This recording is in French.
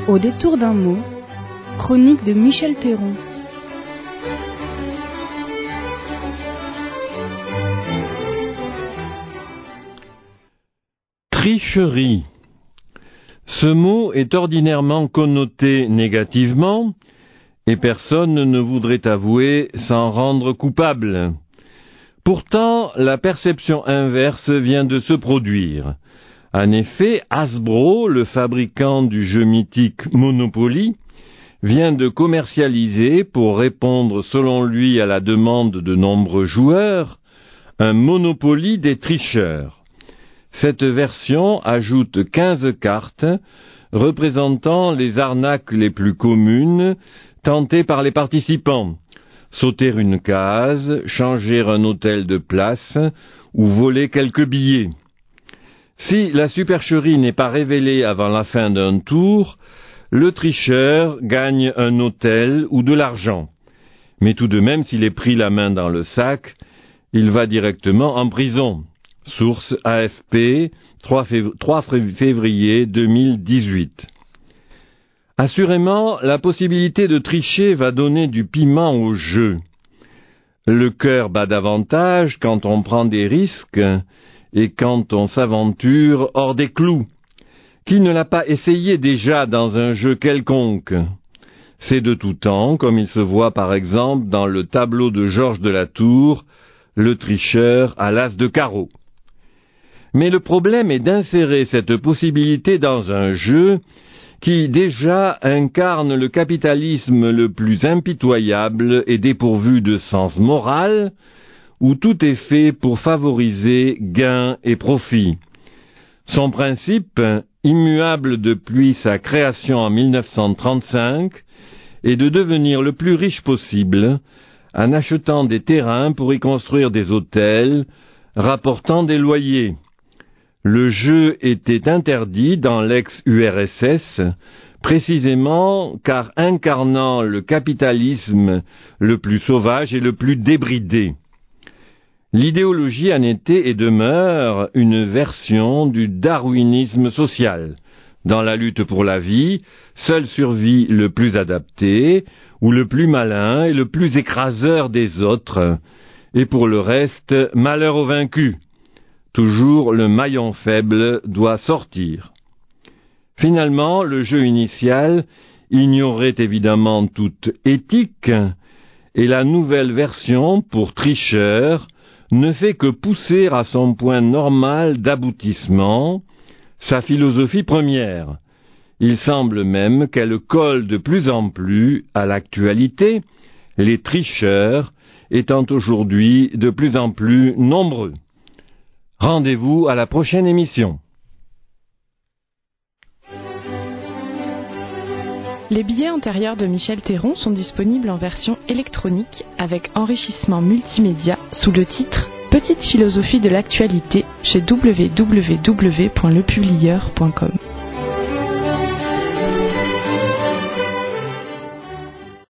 Au détour d'un mot, chronique de Michel Théron. Tricherie. Ce mot est ordinairement connoté négativement et personne ne voudrait avouer s'en rendre coupable. Pourtant, la perception inverse vient de se produire. En effet, Hasbro, le fabricant du jeu mythique Monopoly, vient de commercialiser, pour répondre selon lui à la demande de nombreux joueurs, un Monopoly des tricheurs. Cette version ajoute 15 cartes représentant les arnaques les plus communes tentées par les participants. Sauter une case, changer un hôtel de place ou voler quelques billets. Si la supercherie n'est pas révélée avant la fin d'un tour, le tricheur gagne un hôtel ou de l'argent. Mais tout de même, s'il est pris la main dans le sac, il va directement en prison. Source AFP, 3 février 2018. Assurément, la possibilité de tricher va donner du piment au jeu. Le cœur bat davantage quand on prend des risques et quand on s'aventure hors des clous. Qui ne l'a pas essayé déjà dans un jeu quelconque? C'est de tout temps, comme il se voit par exemple dans le tableau de Georges de la Tour, le tricheur à l'as de carreau. Mais le problème est d'insérer cette possibilité dans un jeu qui déjà incarne le capitalisme le plus impitoyable et dépourvu de sens moral, où tout est fait pour favoriser gains et profits. Son principe, immuable depuis sa création en 1935, est de devenir le plus riche possible en achetant des terrains pour y construire des hôtels, rapportant des loyers. Le jeu était interdit dans l'ex-URSS, précisément car incarnant le capitalisme le plus sauvage et le plus débridé. L'idéologie en était et demeure une version du darwinisme social. Dans la lutte pour la vie, seul survit le plus adapté, ou le plus malin et le plus écraseur des autres, et pour le reste, malheur aux vaincus. Toujours le maillon faible doit sortir. Finalement, le jeu initial ignorait évidemment toute éthique, et la nouvelle version, pour tricheurs, ne fait que pousser à son point normal d'aboutissement sa philosophie première. Il semble même qu'elle colle de plus en plus à l'actualité, les tricheurs étant aujourd'hui de plus en plus nombreux. Rendez-vous à la prochaine émission. Les billets antérieurs de Michel Théron sont disponibles en version électronique avec enrichissement multimédia sous le titre « Petite philosophie de l'actualité » chez www.lepublieur.com.